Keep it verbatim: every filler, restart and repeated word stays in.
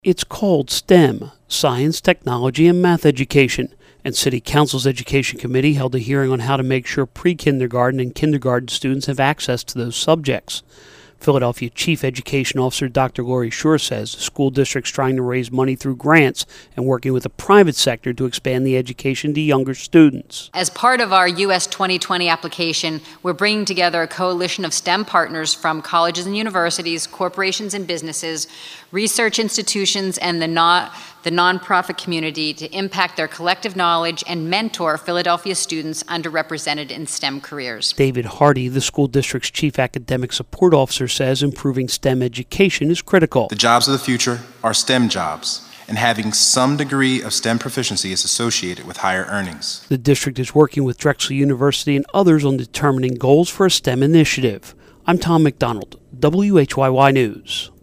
It's called STEM, Science, Technology, and Math Education, and City Council's Education Committee held a hearing on how to make sure pre-kindergarten and kindergarten students have access to those subjects. Philadelphia Chief Education Officer Doctor Lori Shore says the school district's trying to raise money through grants and working with the private sector to expand the education to younger students. As part of our U S twenty twenty application, we're bringing together a coalition of STEM partners from colleges and universities, corporations and businesses, research institutions, and the non the nonprofit community to impact their collective knowledge and mentor Philadelphia students underrepresented in STEM careers. David Hardy, the school district's chief academic support officer, says improving STEM education is critical. The jobs of the future are STEM jobs, and having some degree of STEM proficiency is associated with higher earnings. The district is working with Drexel University and others on determining goals for a STEM initiative. I'm Tom McDonald, W H Y Y News.